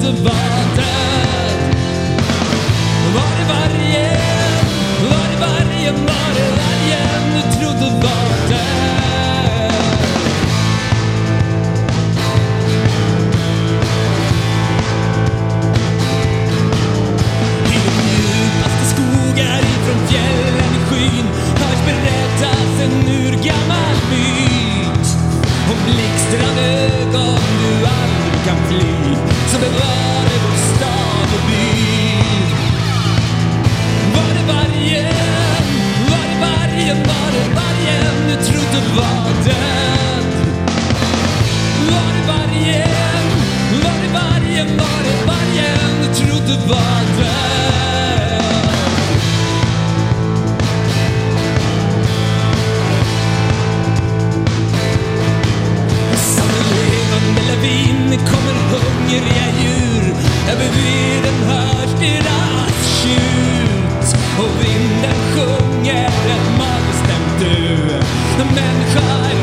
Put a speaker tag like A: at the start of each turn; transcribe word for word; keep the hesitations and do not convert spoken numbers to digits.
A: trodde var död. Var det vargen, var det vargen, var det vargen du trodde var död? I de djupaste skogar ifrån fjällen i skyn hörs berättas en urgammal myt om blixtrande ögon du aldrig kan fly, så bevara vår stad och by. Var det vargen, var det vargen, var det vargen du trodde var död? Var det vargen, var det vargen, var det vargen du trodde var död? Som en levande lavin kommer hungriga djur, över veden hörs deras tjut, och vinden sjunger ett magbestämt du. Människa